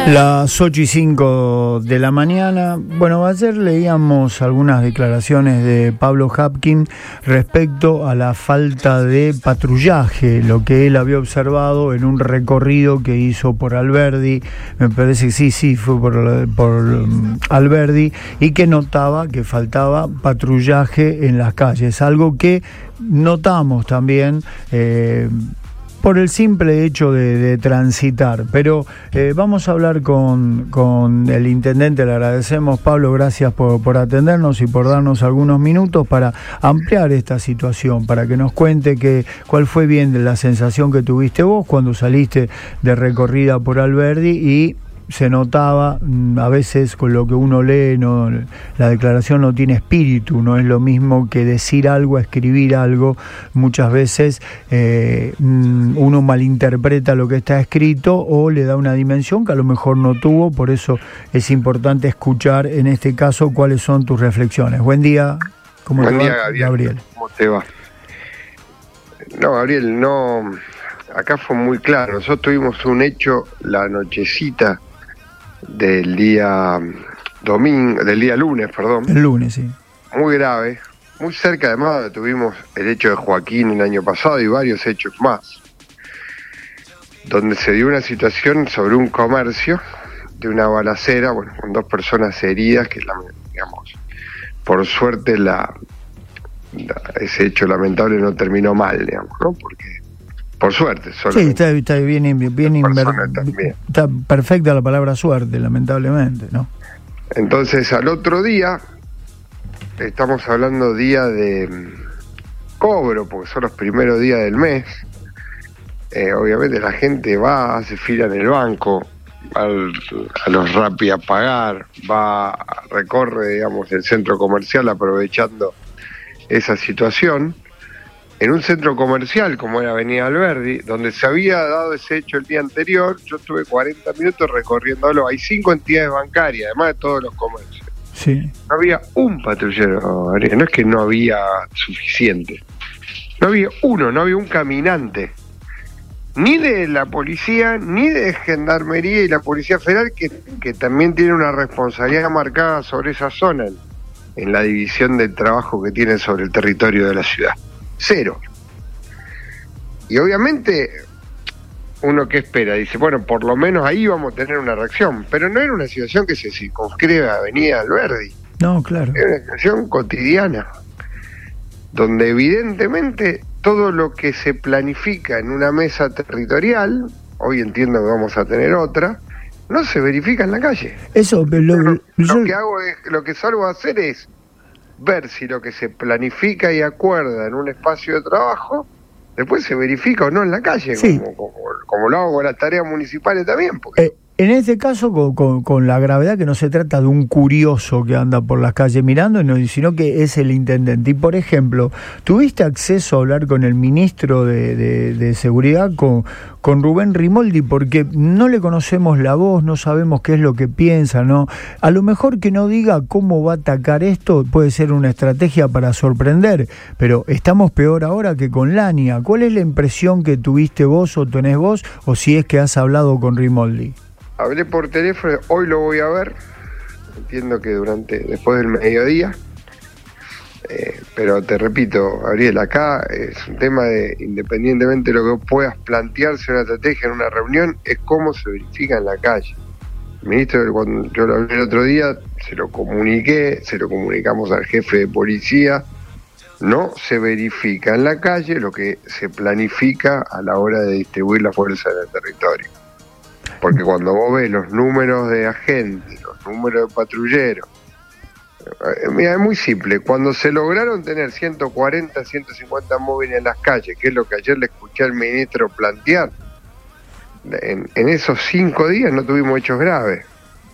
Las 8:05 de la mañana. Bueno, ayer leíamos algunas declaraciones de Pablo Habkin respecto a la falta de patrullaje, lo que él había observado en un recorrido que hizo por Alberdi, me parece que sí, fue por Alberdi, y que notaba que faltaba patrullaje en las calles, algo que notamos también por el simple hecho de transitar. Pero vamos a hablar con el intendente. Le agradecemos, Pablo, gracias por atendernos y por darnos algunos minutos para ampliar esta situación, para que nos cuente cuál fue bien la sensación que tuviste vos cuando saliste de recorrida por Alberdi. Y se notaba, a veces con lo que uno lee, la declaración no tiene espíritu, no es lo mismo que decir algo a escribir algo. Muchas veces uno malinterpreta lo que está escrito o le da una dimensión que a lo mejor no tuvo. Por eso es importante escuchar en este caso cuáles son tus reflexiones. Buen día. ¿Cómo te va, Gabriel? ¿Cómo te va? No, Gabriel, no. Acá fue muy claro. Nosotros tuvimos un hecho la nochecita del día lunes, perdón. El lunes, sí. Muy grave, muy cerca. Además tuvimos el hecho de Joaquín el año pasado y varios hechos más, donde se dio una situación sobre un comercio de una balacera, bueno, con 2 personas heridas, que digamos, por suerte ese hecho lamentable no terminó mal, digamos, ¿no? Porque por suerte, solo. Sí, está bien está perfecta la palabra suerte, lamentablemente, ¿no? Entonces, al otro día, estamos hablando día de cobro, porque son los primeros días del mes. Obviamente la gente va, hace fila en el banco, va a los Rappi a pagar, recorre, digamos, el centro comercial aprovechando esa situación. En un centro comercial como era Avenida Alberdi, donde se había dado ese hecho el día anterior, yo estuve 40 minutos recorriéndolo. Hay 5 entidades bancarias, además de todos los comercios. Sí. No había un patrullero, no es que no había suficiente. No había un caminante. Ni de la policía, ni de Gendarmería y la Policía Federal, que también tiene una responsabilidad marcada sobre esa zona, en la división del trabajo que tiene sobre el territorio de la ciudad. 0. Y obviamente uno que espera, dice, bueno, por lo menos ahí vamos a tener una reacción, pero no era una situación que se circunscribe a Avenida Alberdi. No, claro. Era una situación cotidiana, donde evidentemente todo lo que se planifica en una mesa territorial, hoy entiendo que vamos a tener otra, no se verifica en la calle. Eso, lo que salgo a hacer es ver si lo que se planifica y acuerda en un espacio de trabajo después se verifica o no en la calle, sí. como lo hago con las tareas municipales también. Porque en este caso, con la gravedad que no se trata de un curioso que anda por las calles mirando, sino que es el intendente. Y, por ejemplo, ¿tuviste acceso a hablar con el ministro de Seguridad, con Rubén Rimoldi? Porque no le conocemos la voz, no sabemos qué es lo que piensa, ¿no? A lo mejor que no diga cómo va a atacar esto puede ser una estrategia para sorprender, pero estamos peor ahora que con Lania. ¿Cuál es la impresión que tuviste vos o tenés vos, o si es que has hablado con Rimoldi? Hablé por teléfono, hoy lo voy a ver, entiendo que después del mediodía, pero te repito, Gabriel, acá es un tema de, independientemente de lo que puedas plantearse una estrategia en una reunión, es cómo se verifica en la calle. El ministro, cuando yo lo hablé el otro día, se lo comunicamos al jefe de policía, no se verifica en la calle lo que se planifica a la hora de distribuir la fuerza en el territorio. Porque cuando vos ves los números de agentes, los números de patrulleros, mira, es muy simple. Cuando se lograron tener 140, 150 móviles en las calles, que es lo que ayer le escuché al ministro plantear, en esos 5 días no tuvimos hechos graves.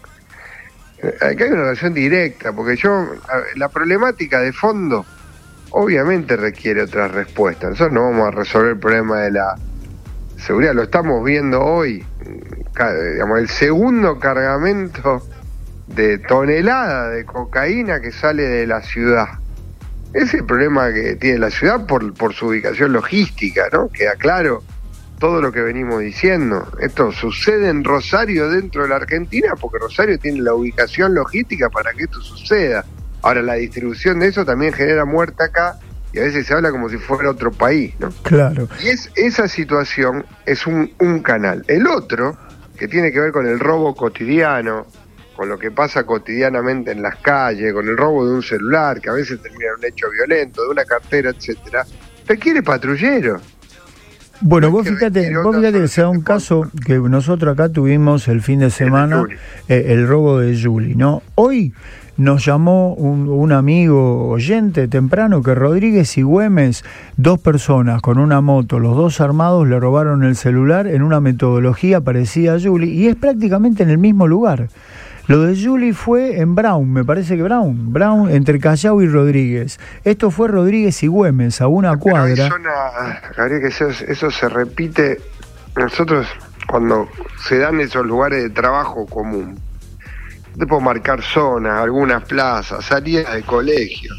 Acá hay una relación directa, porque la problemática de fondo obviamente requiere otras respuestas. Nosotros no vamos a resolver el problema de la seguridad, lo estamos viendo hoy. Digamos, el segundo cargamento de tonelada de cocaína que sale de la ciudad. Ese es el problema que tiene la ciudad por su ubicación logística, ¿no? Queda claro todo lo que venimos diciendo. Esto sucede en Rosario, dentro de la Argentina, porque Rosario tiene la ubicación logística para que esto suceda. Ahora, la distribución de eso también genera muerte acá, y a veces se habla como si fuera otro país, ¿no? Claro. Y esa situación es un canal. El otro, que tiene que ver con el robo cotidiano, con lo que pasa cotidianamente en las calles, con el robo de un celular, que a veces termina en un hecho violento, de una cartera, etcétera, requiere patrullero. Bueno, vos fíjate que se da un caso que nosotros acá tuvimos el fin de semana, el robo de Juli, ¿no? Hoy nos llamó un amigo oyente temprano que Rodríguez y Güemes, 2 personas con una moto, los 2 armados, le robaron el celular en una metodología parecida a Juli, y es prácticamente en el mismo lugar. Lo de Juli fue en Brown, me parece que Brown, entre Callao y Rodríguez. Esto fue Rodríguez y Güemes, a una cuadra. Hay zona, Gabriel, que eso se repite. Nosotros, cuando se dan esos lugares de trabajo común, te puedo marcar zonas, algunas plazas, salidas de colegio,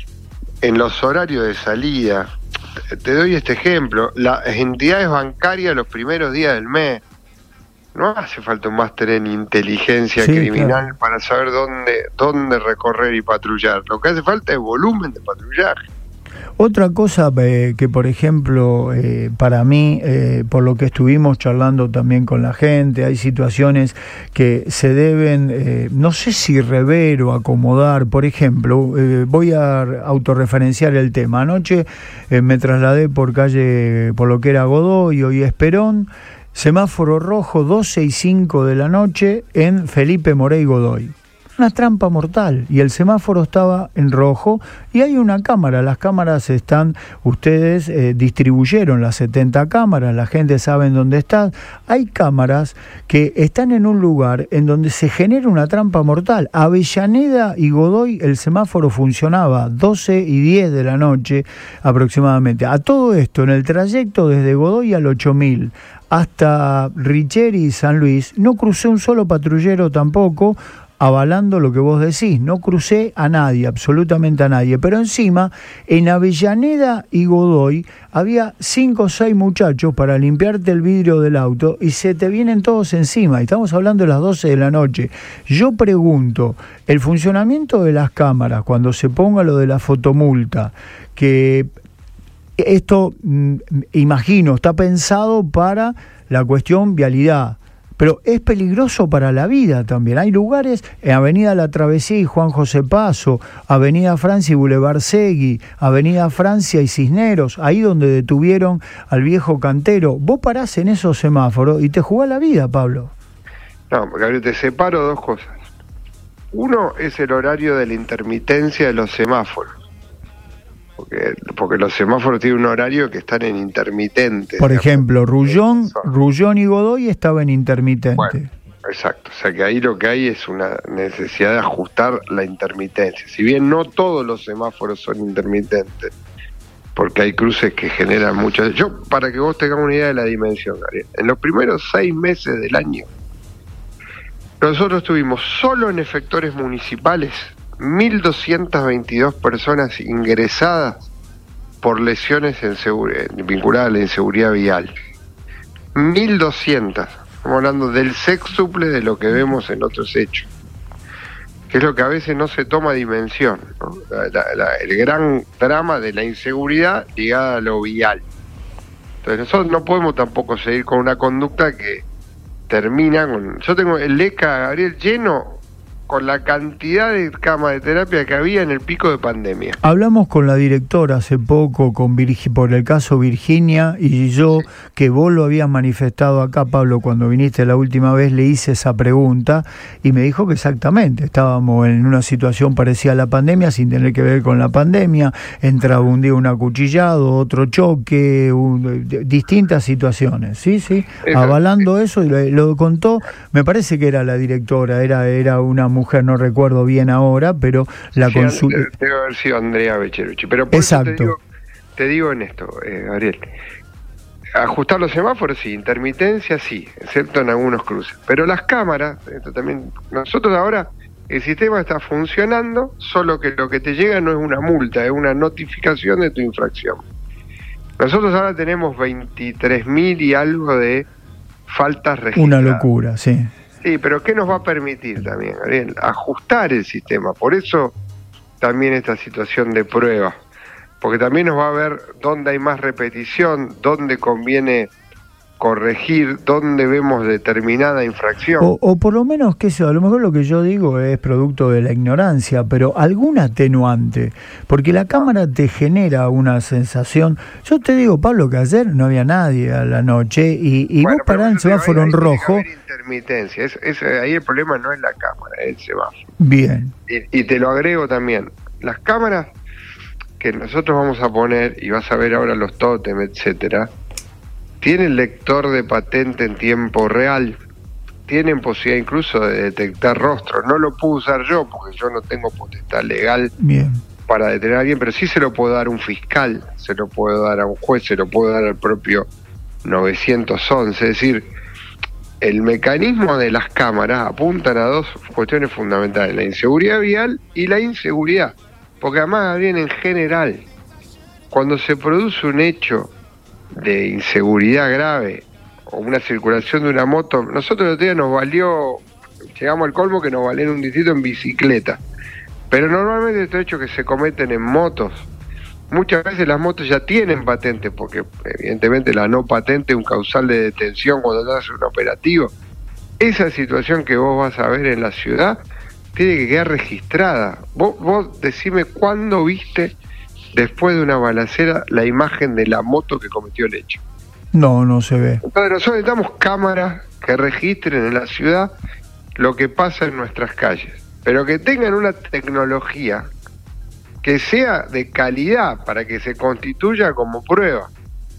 en los horarios de salida. Te doy este ejemplo: las entidades bancarias los primeros días del mes. No hace falta un máster en inteligencia criminal, claro, para saber dónde recorrer y patrullar. Lo que hace falta es volumen de patrullaje. Otra cosa que, por ejemplo, para mí, por lo que estuvimos charlando también con la gente, hay situaciones que se deben, no sé si rever o acomodar. Por ejemplo, voy a autorreferenciar el tema. Anoche me trasladé por lo que era Godoy, hoy Esperón. Semáforo rojo, 12 y 5 de la noche en Felipe Morey Godoy. Una trampa mortal, y el semáforo estaba en rojo y hay una cámara. Las cámaras están, ustedes distribuyeron las 70 cámaras, la gente sabe en dónde están. Hay cámaras que están en un lugar en donde se genera una trampa mortal. Avellaneda y Godoy, el semáforo funcionaba 12 y 10 de la noche aproximadamente. A todo esto, en el trayecto desde Godoy al 8000 hasta Richeri y San Luis, no crucé un solo patrullero tampoco, avalando lo que vos decís. No crucé a nadie, absolutamente a nadie. Pero encima, en Avellaneda y Godoy, había 5 o 6 muchachos para limpiarte el vidrio del auto y se te vienen todos encima. Y estamos hablando de las 12 de la noche. Yo pregunto, el funcionamiento de las cámaras, cuando se ponga lo de la fotomulta, que esto, imagino, está pensado para la cuestión vialidad, pero es peligroso para la vida también. Hay lugares, en Avenida La Travesía y Juan José Paso, Avenida Francia y Boulevard Segui, Avenida Francia y Cisneros, ahí donde detuvieron al viejo cantero. Vos parás en esos semáforos y te jugás la vida, Pablo. No, Gabriel, te separo 2 cosas. Uno es el horario de la intermitencia de los semáforos. Porque los semáforos tienen un horario que están en intermitente. Por ejemplo, Rullón y Godoy estaban en intermitente. Bueno, exacto. O sea que ahí lo que hay es una necesidad de ajustar la intermitencia. Si bien no todos los semáforos son intermitentes, porque hay cruces que generan muchas. Yo, para que vos tengas una idea de la dimensión, Gabriel, en los primeros 6 meses del año, nosotros tuvimos solo en efectores municipales 1.222 personas ingresadas por lesiones vinculadas a la inseguridad vial. 1.200. Estamos hablando del sextuple de lo que vemos en otros hechos, que es lo que a veces no se toma dimensión, ¿no? El gran drama de la inseguridad ligada a lo vial. Entonces nosotros no podemos tampoco seguir con una conducta que termina con... Yo tengo el ECA, Gabriel, lleno con la cantidad de camas de terapia que había en el pico de pandemia. Hablamos con la directora hace poco por el caso Virginia, y yo, que vos lo habías manifestado acá, Pablo, cuando viniste la última vez, le hice esa pregunta y me dijo que exactamente, estábamos en una situación parecida a la pandemia sin tener que ver con la pandemia. Entraba un día un acuchillado, otro choque, distintas situaciones, sí, avalando eso, y lo contó, me parece que era la directora, era una mujer, no recuerdo bien ahora, pero la consulta... Debe haber sido Andrea Becherucci, pero por exacto. Eso te digo en esto, Gabriel, ajustar los semáforos sí, intermitencia sí, excepto en algunos cruces, pero las cámaras, esto también, nosotros ahora, el sistema está funcionando, solo que lo que te llega no es una multa, es una notificación de tu infracción. Nosotros ahora tenemos 23.000 y algo de faltas registradas. Una locura, sí. Sí, pero ¿qué nos va a permitir también, Gabriel? Ajustar el sistema. Por eso también esta situación de prueba, porque también nos va a ver dónde hay más repetición, dónde conviene corregir, dónde vemos determinada infracción. O por lo menos, qué sé, a lo mejor lo que yo digo es producto de la ignorancia, pero algún atenuante, porque la cámara te genera una sensación. Yo te digo, Pablo, que ayer no había nadie a la noche y Bueno, vos parás en semáforo en rojo. Intermitencia, ahí el problema no es la cámara, es el semáforo. Bien. Y te lo agrego también, las cámaras que nosotros vamos a poner, y vas a ver ahora los tótem, etcétera, tienen lector de patente en tiempo real, tienen posibilidad incluso de detectar rostros. No lo puedo usar yo porque yo no tengo potestad legal para detener a alguien, pero sí se lo puedo dar a un fiscal, se lo puedo dar a un juez, se lo puedo dar al propio 911. Es decir, el mecanismo de las cámaras apuntan a dos cuestiones fundamentales: la inseguridad vial y la inseguridad. Porque además, bien, en general, cuando se produce un hecho de inseguridad grave o una circulación de una moto, nosotros el otro día nos valió, llegamos al colmo que nos valió en un distrito en bicicleta, pero normalmente estos hechos que se cometen en motos, muchas veces las motos ya tienen patente, porque evidentemente la no patente es un causal de detención cuando te hace un operativo. Esa situación que vos vas a ver en la ciudad tiene que quedar registrada. Vos decime cuándo viste, después de una balacera, la imagen de la moto que cometió el hecho. No se ve. Entonces nosotros necesitamos cámaras que registren en la ciudad lo que pasa en nuestras calles, pero que tengan una tecnología que sea de calidad para que se constituya como prueba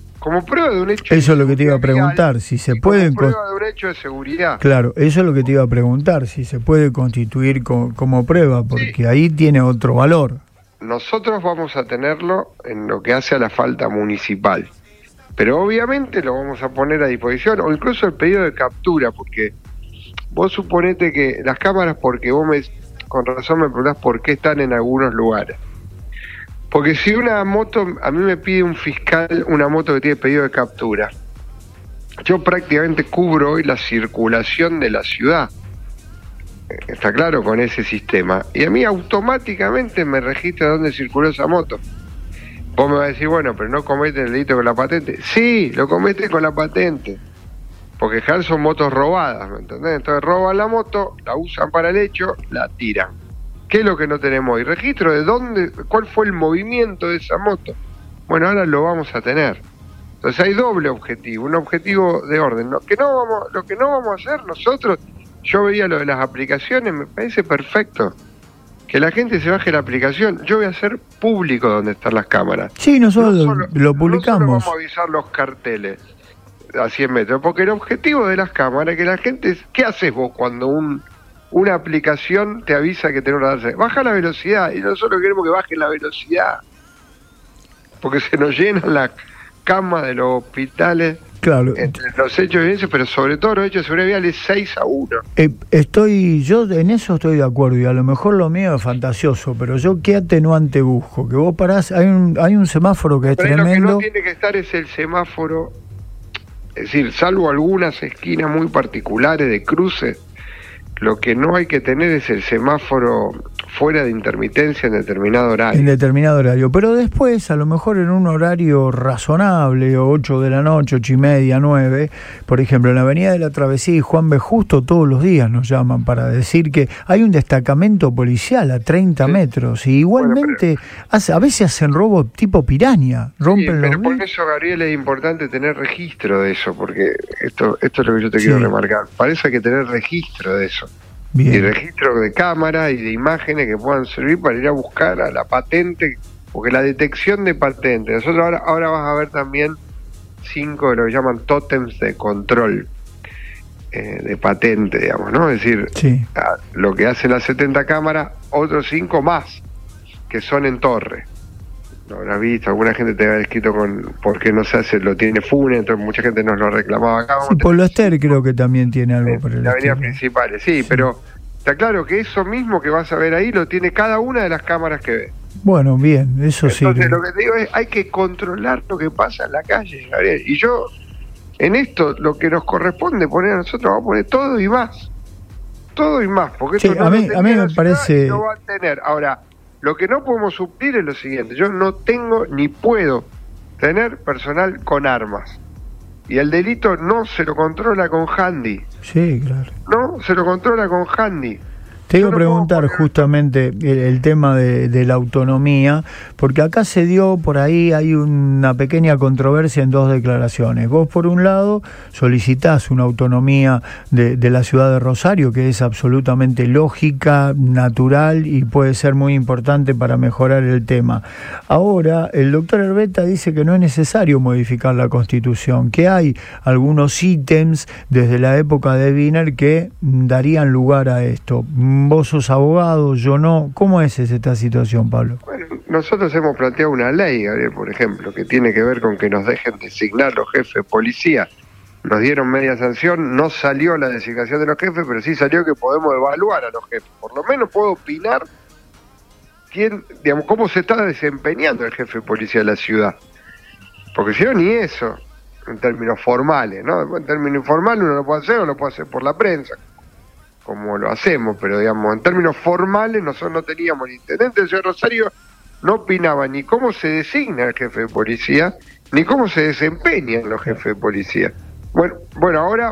de un hecho. Eso es lo que te iba a preguntar, si se puede... Como prueba de un hecho de seguridad. Claro, eso es lo que te iba a preguntar, si se puede constituir como prueba, porque sí, ahí tiene otro valor. Nosotros vamos a tenerlo en lo que hace a la falta municipal, pero obviamente lo vamos a poner a disposición, o incluso el pedido de captura, porque vos suponete que las cámaras, porque vos con razón me preguntás por qué están en algunos lugares. Porque si una moto, a mí me pide un fiscal una moto que tiene pedido de captura, yo prácticamente cubro hoy la circulación de la ciudad, está claro, con ese sistema, y a mí automáticamente me registra dónde circuló esa moto. Vos me vas a decir, bueno, pero no cometen el delito con la patente. Sí, lo cometen con la patente, porque en son motos robadas, ¿me entendés? Entonces roban la moto, la usan para el hecho, la tiran. ¿Qué es lo que no tenemos hoy? Registro de dónde, cuál fue el movimiento de esa moto. Bueno, ahora lo vamos a tener. Entonces hay doble objetivo, un objetivo de orden. Lo que no vamos a hacer nosotros, yo veía lo de las aplicaciones, me parece perfecto. Que la gente se baje la aplicación. Yo voy a hacer público donde están las cámaras. Sí, nosotros lo publicamos. No solo vamos a avisar los carteles a 100 metros, porque el objetivo de las cámaras es que la gente... ¿Qué haces vos cuando una aplicación te avisa que tenés una darse? Baja la velocidad, y nosotros queremos que baje la velocidad, porque se nos llenan las camas de los hospitales. Claro. Entre los hechos de violencia, pero sobre todo los hechos de seguridad vial, es 6-1. Yo en eso estoy de acuerdo, y a lo mejor lo mío es fantasioso, pero yo qué atenuante busco, que vos parás, hay un semáforo que es pero tremendo. Lo que no tiene que estar es el semáforo, es decir, salvo algunas esquinas muy particulares de cruces, lo que no hay que tener es el semáforo fuera de intermitencia en determinado horario. En determinado horario, pero después, a lo mejor en un horario razonable, 8 de la noche, 8:30, 9, por ejemplo, en la avenida de la Travesía y Juan B. Justo, todos los días nos llaman para decir que hay un destacamento policial a 30 metros, y igualmente a veces hacen robo tipo piraña, rompen pero los... por eso, Gabriel, es importante tener registro de eso, porque esto es lo que yo te quiero remarcar. Para eso hay que tener registro de eso. Bien. Y registro de cámaras y de imágenes que puedan servir para ir a buscar a la patente, porque la detección de patente, nosotros ahora vas a ver también 5 de lo que llaman tótems de control de patente, digamos, ¿no? Es decir, lo que hacen las 70 cámaras, otros 5 más que son en torre. Lo habrás visto, alguna gente te ha escrito con por qué no se hace, lo tiene FUNE, entonces mucha gente nos lo reclamaba acá. Sí, Polo Ester creo que también tiene algo por el las avenidas principales, sí, pero está claro que eso mismo que vas a ver ahí lo tiene cada una de las cámaras que ves. Bueno, bien, eso sí. Entonces lo que te digo es, hay que controlar lo que pasa en la calle, Gabriel. Y yo, en esto, lo que nos corresponde poner a nosotros, vamos a poner todo y más. Todo y más, porque sí, esto no a mí me parece... no va a tener. Ahora, lo que no podemos suplir es lo siguiente: yo no tengo ni puedo tener personal con armas. Y el delito no se lo controla con handy. Sí, claro. No, se lo controla con handy. Te iba a preguntar justamente el tema de la autonomía, porque acá se dio, por ahí hay una pequeña controversia en dos declaraciones. Vos, por un lado, solicitás una autonomía de la ciudad de Rosario, que es absolutamente lógica, natural y puede ser muy importante para mejorar el tema. Ahora, el doctor Herbeta dice que no es necesario modificar la Constitución, que hay algunos ítems desde la época de Wiener que darían lugar a esto. Vos sos abogado, yo no. ¿Cómo es esta situación, Pablo? Bueno, nosotros hemos planteado una ley, Gabriel, por ejemplo, que tiene que ver con que nos dejen designar los jefes de policía. Nos dieron media sanción, no salió la designación de los jefes, pero sí salió que podemos evaluar a los jefes. Por lo menos puedo opinar cómo se está desempeñando el jefe de policía de la ciudad. Porque si no, ni eso, en términos formales, ¿no? En términos informales uno lo puede hacer o lo puede hacer por la prensa, como lo hacemos, pero digamos, en términos formales nosotros no teníamos, el intendente de Ciudad de Rosario no opinaba ni cómo se designa el jefe de policía, ni cómo se desempeñan los jefes de policía. Bueno, ahora,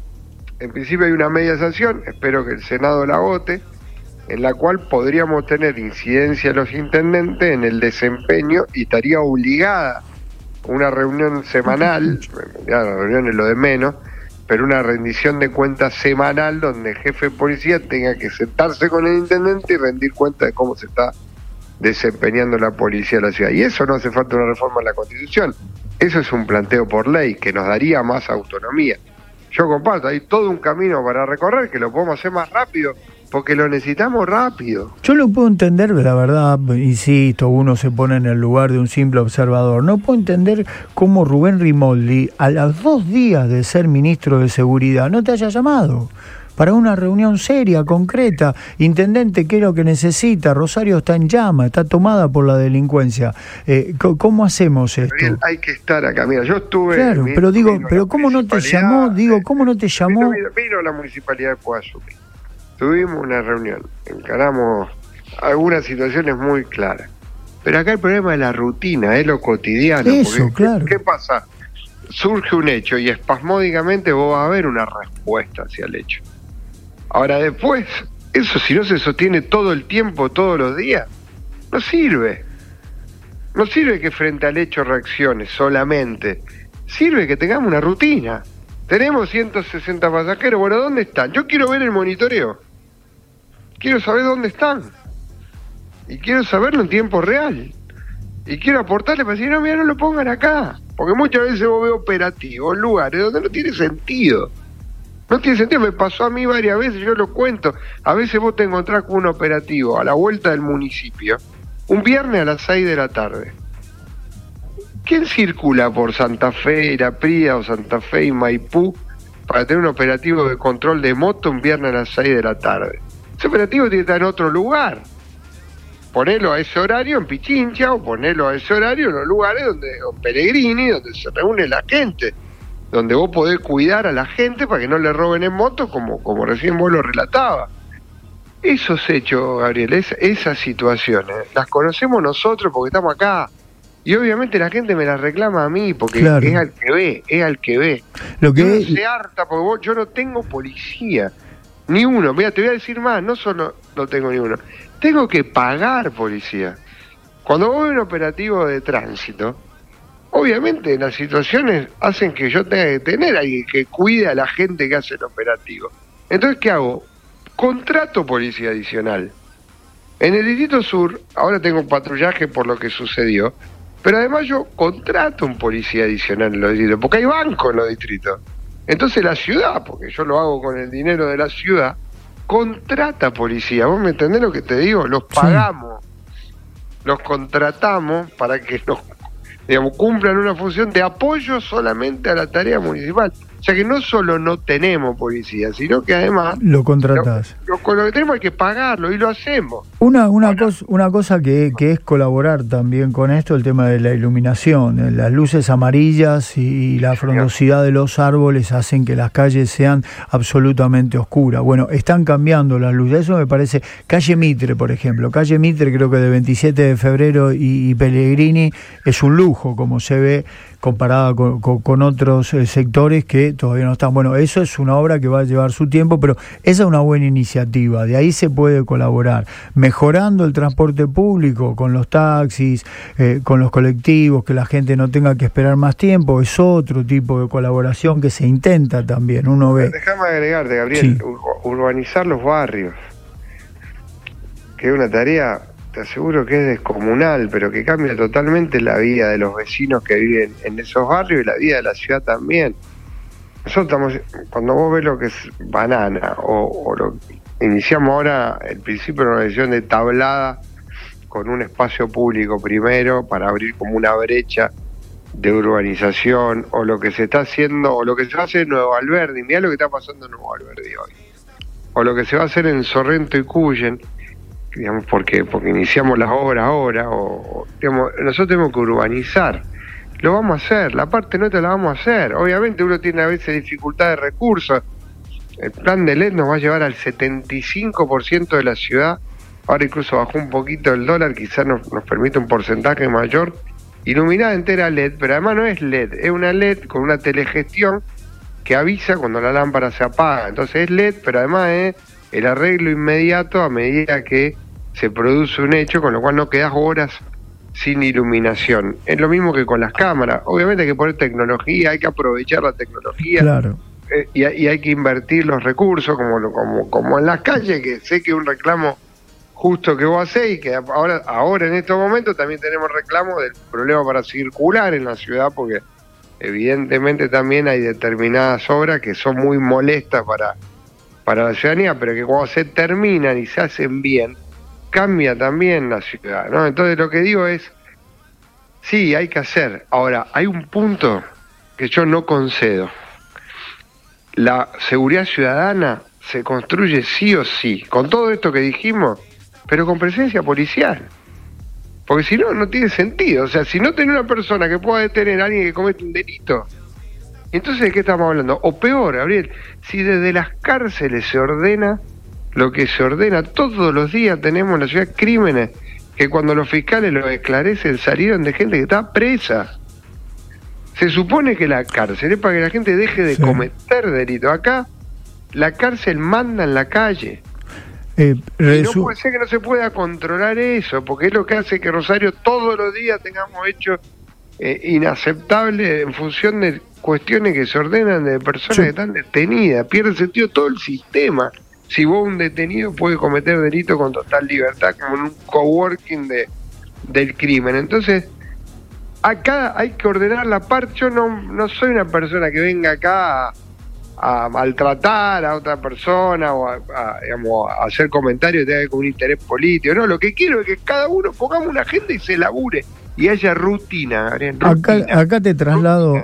en principio hay una media sanción, espero que el Senado la vote, en la cual podríamos tener incidencia los intendentes en el desempeño y estaría obligada una reunión semanal, ya la reunión es lo de menos, pero una rendición de cuentas semanal donde el jefe de policía tenga que sentarse con el intendente y rendir cuenta de cómo se está desempeñando la policía de la ciudad. Y eso no hace falta una reforma en la Constitución, eso es un planteo por ley que nos daría más autonomía. Yo comparto, hay todo un camino para recorrer que lo podemos hacer más rápido, porque lo necesitamos rápido. Yo lo puedo entender, la verdad, insisto, uno se pone en el lugar de un simple observador. No puedo entender cómo Rubén Rimoldi, a los 2 días de ser ministro de Seguridad, no te haya llamado para una reunión seria, concreta. Intendente, ¿qué es lo que necesita? Rosario está en llama, está tomada por la delincuencia. ¿Cómo hacemos esto? Gabriel, hay que estar acá. Mira, yo estuve... Claro, pero digo, pero ¿cómo no te llamó? Digo, ¿cómo no te llamó? Vino la municipalidad de Coazumí. Tuvimos una reunión, encaramos algunas situaciones muy claras. Pero acá el problema es la rutina, es lo cotidiano. Eso, porque, claro. ¿qué pasa? Surge un hecho y espasmódicamente vos vas a ver una respuesta hacia el hecho. Ahora después, eso si no se sostiene todo el tiempo, todos los días, no sirve. No sirve que frente al hecho reacciones solamente. Sirve que tengamos una rutina. Tenemos 160 pasajeros, bueno, ¿dónde están? Yo quiero ver el monitoreo. Quiero saber dónde están. Y quiero saberlo en tiempo real. Y quiero aportarle para decir, no, mira, no lo pongan acá. Porque muchas veces vos ves operativos, lugares donde no tiene sentido. No tiene sentido, me pasó a mí varias veces, yo lo cuento. A veces vos te encontrás con un operativo a la vuelta del municipio, un viernes a las 6 de la tarde. ¿Quién circula por Santa Fe y La Prida o Santa Fe y Maipú para tener un operativo de control de moto un viernes a las 6 de la tarde? Ese operativo tiene que estar en otro lugar. Ponelo a ese horario en Pichincha o ponelo a ese horario en los lugares donde, o Pellegrini, donde se reúne la gente, donde vos podés cuidar a la gente para que no le roben en moto como recién vos lo relatabas. Esos hechos, Gabriel, esas situaciones, las conocemos nosotros porque estamos acá. Y obviamente la gente me la reclama a mí porque claro, es al que ve. Lo que se harta porque yo no tengo policía, ni uno. Mira, te voy a decir más, no solo no tengo ni uno, tengo que pagar policía. Cuando vos ves un operativo de tránsito, obviamente las situaciones hacen que yo tenga que tener a alguien que cuide a la gente que hace el operativo. Entonces, ¿qué hago? Contrato policía adicional. En el Distrito Sur, ahora tengo patrullaje por lo que sucedió, pero además yo contrato un policía adicional en los distritos, porque hay bancos en los distritos. Entonces la ciudad, porque yo lo hago con el dinero de la ciudad, contrata policía. ¿Vos me entendés lo que te digo? Los pagamos, los contratamos para que nos, digamos, cumplan una función de apoyo solamente a la tarea municipal. O sea que no solo no tenemos policía, sino que además lo contratás. Con lo que tenemos hay que pagarlo y lo hacemos. Una cosa que es colaborar también con esto, el tema de la iluminación. Las luces amarillas y la frondosidad de los árboles hacen que las calles sean absolutamente oscuras. Bueno, están cambiando las luces. Eso me parece. Calle Mitre, por ejemplo. Calle Mitre, creo que de 27 de febrero y Pellegrini es un lujo, como se ve comparada con otros sectores que todavía no están. Bueno, eso es una obra que va a llevar su tiempo, pero esa es una buena iniciativa, de ahí se puede colaborar, mejorando el transporte público, con los taxis, con los colectivos, que la gente no tenga que esperar más tiempo, es otro tipo de colaboración que se intenta también, uno ve. Déjame agregarte, Gabriel, sí. Urbanizar los barrios, que es una tarea, te aseguro que es descomunal, pero que cambia totalmente la vida de los vecinos que viven en esos barrios y la vida de la ciudad también. Nosotros cuando vos ves lo que es Banana, o lo iniciamos ahora el principio de una organización de tablada con un espacio público primero para abrir como una brecha de urbanización, o lo que se está haciendo, o lo que se va a hacer en Nuevo Alberdi, mirá lo que está pasando en Nuevo Alberdi hoy, o lo que se va a hacer en Sorrento y Cuyen, digamos, porque iniciamos las obras ahora, digamos, nosotros tenemos que urbanizar, lo vamos a hacer, la parte nuestra la vamos a hacer. Obviamente uno tiene a veces dificultad de recursos, el plan de LED nos va a llevar al 75% de la ciudad, ahora incluso bajó un poquito el dólar, quizás nos permite un porcentaje mayor, iluminada entera LED, pero además no es LED, es una LED con una telegestión que avisa cuando la lámpara se apaga, entonces es LED, pero además es el arreglo inmediato a medida que se produce un hecho, con lo cual no quedas horas sin iluminación. Es lo mismo que con las cámaras. Obviamente hay que poner tecnología, hay que aprovechar la tecnología, claro. Y hay que invertir los recursos, como en las calles, que sé que es un reclamo justo que vos hacés, y que ahora en estos momentos también tenemos reclamo del problema para circular en la ciudad, porque evidentemente también hay determinadas obras que son muy molestas para la ciudadanía, pero que cuando se terminan y se hacen bien, cambia también la ciudad, ¿no? Entonces lo que digo es, sí, hay que hacer. Ahora, hay un punto que yo no concedo. La seguridad ciudadana se construye sí o sí, con todo esto que dijimos, pero con presencia policial. Porque si no, no tiene sentido. O sea, si no tenés una persona que pueda detener a alguien que comete un delito, entonces, ¿de qué estamos hablando? O peor, Gabriel, si desde las cárceles se ordena lo que se ordena, todos los días tenemos en la ciudad crímenes que cuando los fiscales los esclarecen salieron de gente que está presa. Se supone que la cárcel es para que la gente deje de cometer delitos. Acá la cárcel manda en la calle. Y no puede ser que no se pueda controlar eso, porque es lo que hace que Rosario todos los días tengamos hechos inaceptables en función de cuestiones que se ordenan de personas que están detenidas. Pierde sentido todo el sistema si vos, un detenido, puede cometer delito con total libertad, como en un coworking del crimen. Entonces, acá hay que ordenar la parte. Yo no soy una persona que venga acá a maltratar a otra persona o digamos, a hacer comentarios que tengan que ver con un interés político. No, lo que quiero es que cada uno pongamos una agenda y se labure y haya rutina. Acá te traslado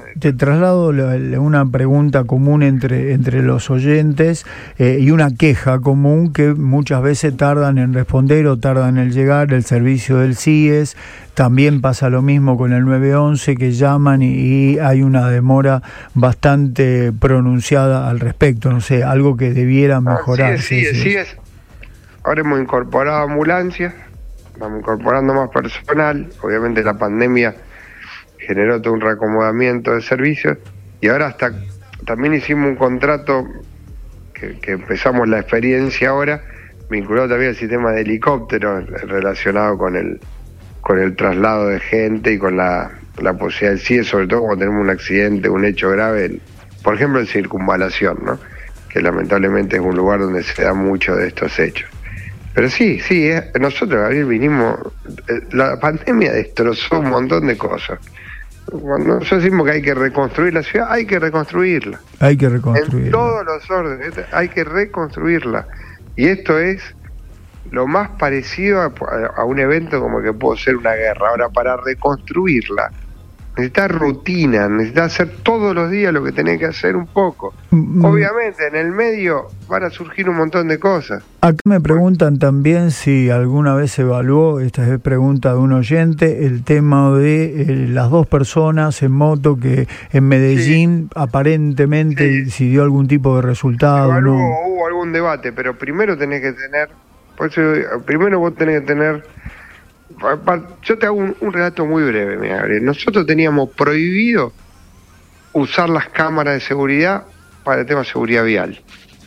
una pregunta común entre los oyentes y una queja común que muchas veces tardan en responder o tardan en llegar, el servicio del CIES. También pasa lo mismo con el 911, que llaman y hay una demora bastante pronunciada al respecto. No sé, algo que debiera mejorar. Sí. Ahora hemos incorporado ambulancias, estamos incorporando más personal. Obviamente la pandemia generó todo un reacomodamiento de servicios, y ahora también hicimos un contrato que empezamos la experiencia ahora, vinculado también al sistema de helicópteros relacionado con el traslado de gente y con la posibilidad del CIE, sobre todo cuando tenemos un accidente, un hecho grave, por ejemplo en Circunvalación, ¿no? Que lamentablemente es un lugar donde se da mucho de estos hechos. Pero sí, nosotros, Gabriel, vinimos, la pandemia destrozó un montón de cosas. Cuando nosotros decimos que hay que reconstruir la ciudad, hay que reconstruirla. En todos los órdenes, hay que reconstruirla. Y esto es lo más parecido a un evento como que puede ser una guerra. Ahora, para reconstruirla necesitas rutina, necesitas hacer todos los días lo que tenés que hacer un poco. Obviamente, en el medio van a surgir un montón de cosas. Acá me preguntan también si alguna vez se evaluó, esta es pregunta de un oyente, el tema de las 2 personas en moto que en Medellín aparentemente si dio algún tipo de resultado. ¿No? Hubo algún debate, pero primero tenés que tener, por eso, primero vos tenés que tener, yo te hago un relato muy breve, mira, Gabriel. Nosotros teníamos prohibido usar las cámaras de seguridad para el tema de seguridad vial.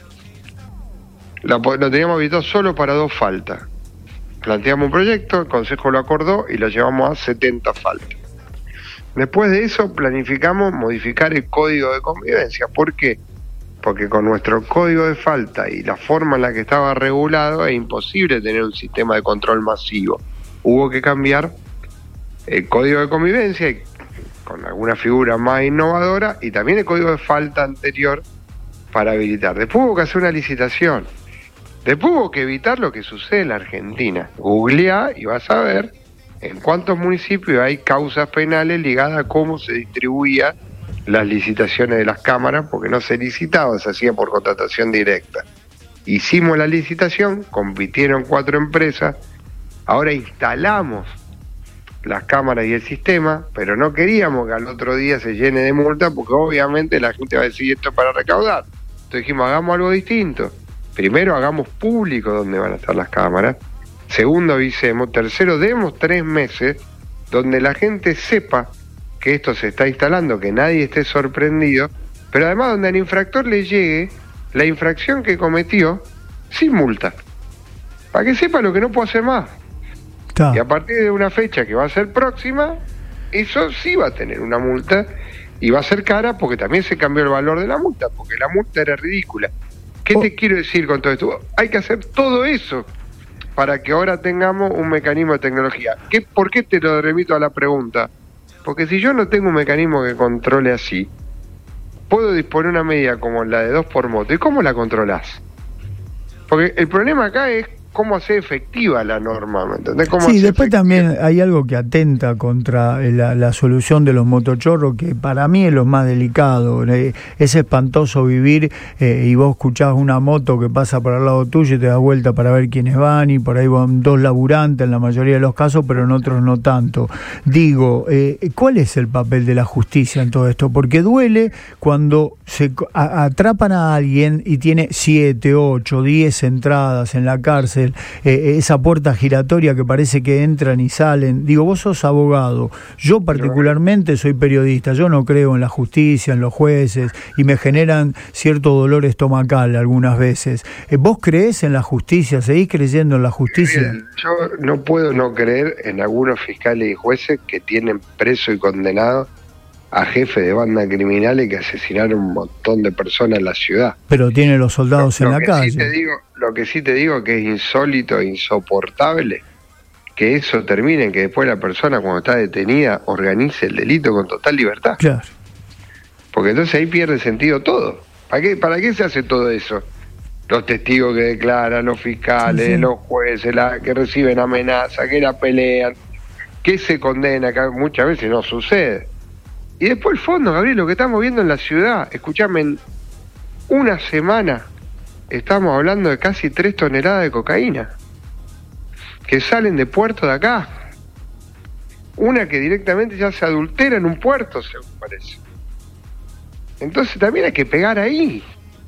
Lo teníamos habilitado solo para 2 faltas. Planteamos un proyecto, el Consejo lo acordó y lo llevamos a 70 faltas. Después de eso planificamos modificar el código de convivencia. ¿Por qué? Porque con nuestro código de falta y la forma en la que estaba regulado es imposible tener un sistema de control masivo. Hubo que cambiar el código de convivencia con alguna figura más innovadora y también el código de falta anterior para habilitar. Después hubo que hacer una licitación. Después hubo que evitar lo que sucede en la Argentina. Googleá y vas a ver en cuántos municipios hay causas penales ligadas a cómo se distribuían las licitaciones de las cámaras, porque no se licitaba, se hacía por contratación directa. Hicimos la licitación, compitieron 4 empresas, ahora instalamos las cámaras y el sistema, pero no queríamos que al otro día se llene de multa, porque obviamente la gente va a decir esto es para recaudar. Entonces dijimos, hagamos algo distinto. Primero, hagamos público dónde van a estar las cámaras. Segundo, avisemos. Tercero, demos 3 meses donde la gente sepa que esto se está instalando, que nadie esté sorprendido, pero además donde al infractor le llegue la infracción que cometió sin multa, para que sepa lo que no puede hacer más. Y a partir de una fecha que va a ser próxima, eso sí va a tener una multa y va a ser cara, porque también se cambió el valor de la multa, porque la multa era ridícula. ¿Qué te quiero decir con todo esto? Hay que hacer todo eso para que ahora tengamos un mecanismo de tecnología. ¿Por qué te lo remito a la pregunta? Porque si yo no tengo un mecanismo que controle así, puedo disponer una medida como la de 2 por moto. ¿Y cómo la controlás? Porque el problema acá es cómo hacer efectiva la norma, ¿me entendés? Sí, después también hay algo que atenta contra la solución de los motochorros, que para mí es lo más delicado. Es espantoso vivir y vos escuchás una moto que pasa por al lado tuyo y te das vuelta para ver quiénes van, y por ahí van 2 laburantes en la mayoría de los casos, pero en otros no tanto. Digo, ¿cuál es el papel de la justicia en todo esto? Porque duele cuando se atrapan a alguien y tiene 7, 8, 10 entradas en la cárcel, esa puerta giratoria que parece que entran y salen. Digo, vos sos abogado, yo particularmente soy periodista, yo no creo en la justicia, en los jueces, y me generan cierto dolor estomacal algunas veces. ¿Vos creés en la justicia? ¿Seguís creyendo en la justicia? Yo no puedo no creer en algunos fiscales y jueces que tienen preso y condenado a jefes de bandas criminales que asesinaron un montón de personas en la ciudad. Pero tiene los soldados en la calle. Lo que sí te digo que es insólito e insoportable que eso termine en que después la persona, cuando está detenida, organice el delito con total libertad. Claro. Porque entonces ahí pierde sentido todo. ¿Para qué se hace todo eso? Los testigos que declaran, los fiscales, los jueces, que reciben amenazas, que la pelean, que se condena, que muchas veces no sucede. Y después el fondo, Gabriel, lo que estamos viendo en la ciudad, escuchame, en una semana estamos hablando de casi 3 toneladas de cocaína que salen de puertos de acá. Una que directamente ya se adultera en un puerto, según parece. Entonces también hay que pegar ahí.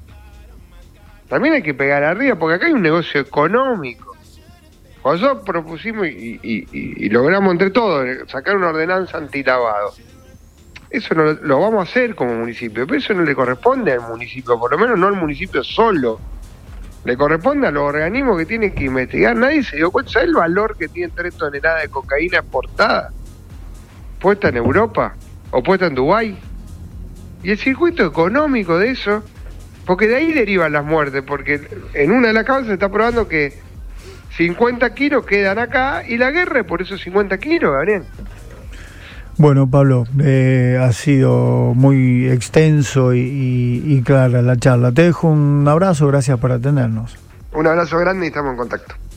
También hay que pegar arriba, porque acá hay un negocio económico. Cuando nosotros propusimos y logramos entre todos sacar una ordenanza antilavado, eso no lo vamos a hacer como municipio, pero eso no le corresponde al municipio, por lo menos no al municipio solo. Le corresponde a los organismos que tienen que investigar. Nadie se dio cuenta. ¿Sabes el valor que tiene 3 toneladas de cocaína exportada? Puesta en Europa o puesta en Dubái. Y el circuito económico de eso, porque de ahí derivan las muertes, porque en una de las causas se está probando que 50 kilos quedan acá y la guerra es por esos 50 kilos, Gabriel. Bueno, Pablo, ha sido muy extenso y clara la charla. Te dejo un abrazo, gracias por atendernos. Un abrazo grande y estamos en contacto.